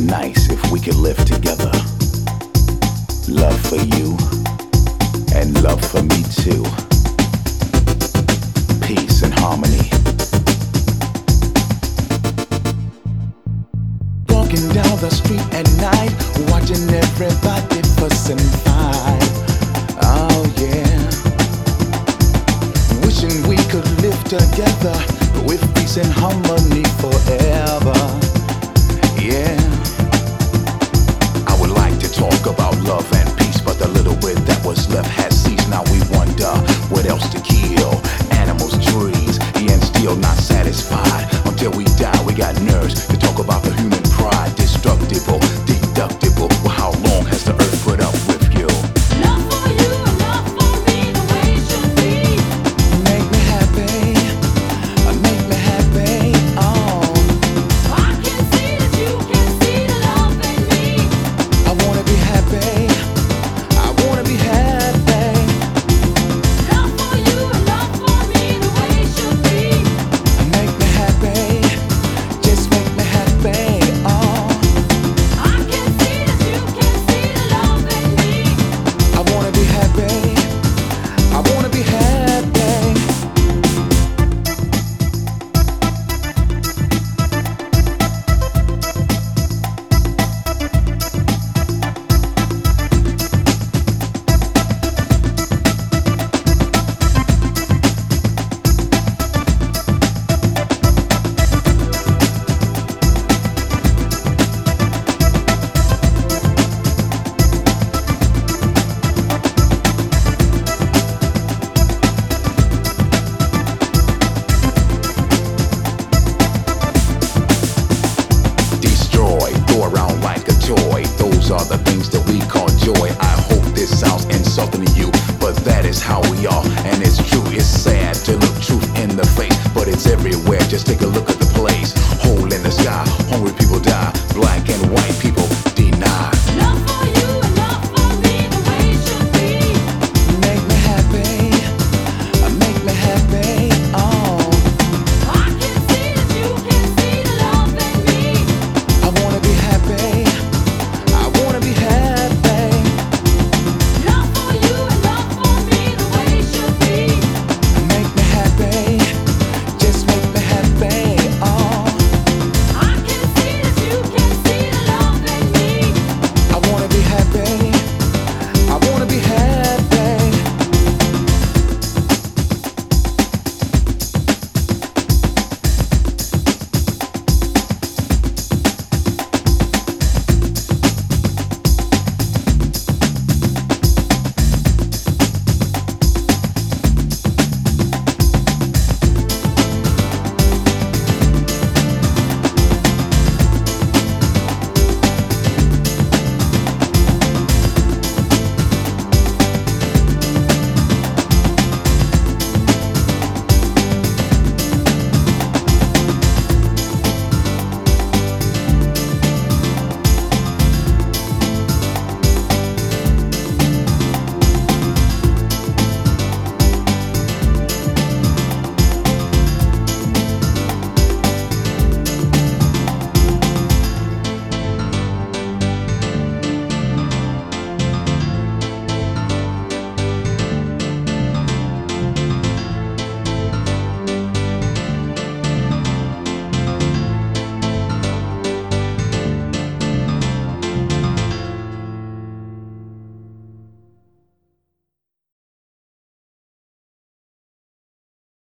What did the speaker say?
nice if we could live together. Love for you and love for me too. Peace and harmony. Walking down the street at night, watching everybody fuss and fight. Oh yeah. Wishing we could live together with peace and harmony forever. Yeah. I would like to talk about love and peace, but the little bit that was left has ceased. Now we wonder what else to kill. Animals, trees, and still not satisfied. Until we die, we got nerves to talk about the human pride. Destructible, deductible. Well, how long has the earth put up with you? Love for you, love for me, the way it should be. Make me happy, make me happy, oh. I can see that you can see the love in me. I wanna be happy, I wanna be happy. Love for you, love for me, the way it should be. Make me happy, just make me happy, oh. I can see that you can see the love in me. I wanna be happy, I wanna be happy. Destroy, throw around like a toy. Those are the things that we call joy. I hope this sounds insulting to you, but that is how we are, and it's true. It's sad to look truth in the face, but it's everywhere. Just take a look at the place. Hole in the sky, hungry people die. Black and white people